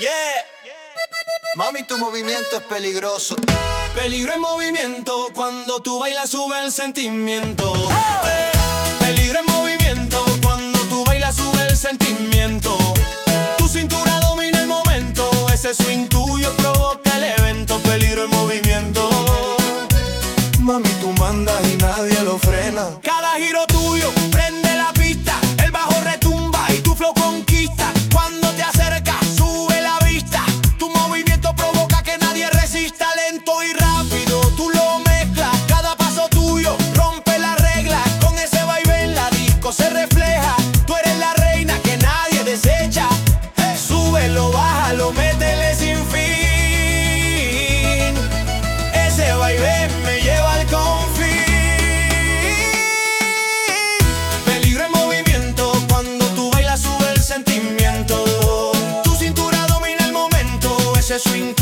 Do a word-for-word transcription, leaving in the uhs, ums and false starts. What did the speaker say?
Yeah. Mami, tu movimiento es peligroso. Peligro en movimiento, cuando tú bailas sube el sentimiento. Oh. Peligro en movimiento, cuando tú bailas sube el sentimiento. Tu cintura domina el momento, ese swing tuyo provoca el evento. Peligro en movimiento. Mami, tú mandas y nadie lo frena. Cada giro tuyo prende la pista, el bajo retumba y tu flow conquista. Cuando te acercas sube la vista, tu movimiento provoca que nadie resista. Lento y rápido tú lo mezclas, cada paso tuyo rompe la regla. Con ese baile en la disco se refleja, tú eres la reina que nadie desecha. Hey. Súbelo, bájalo, métele sin fin. Ese baile me lleva al confín. Peligro en movimiento, cuando tú bailas sube el sentimiento. Tu cintura domina el momento, ese swing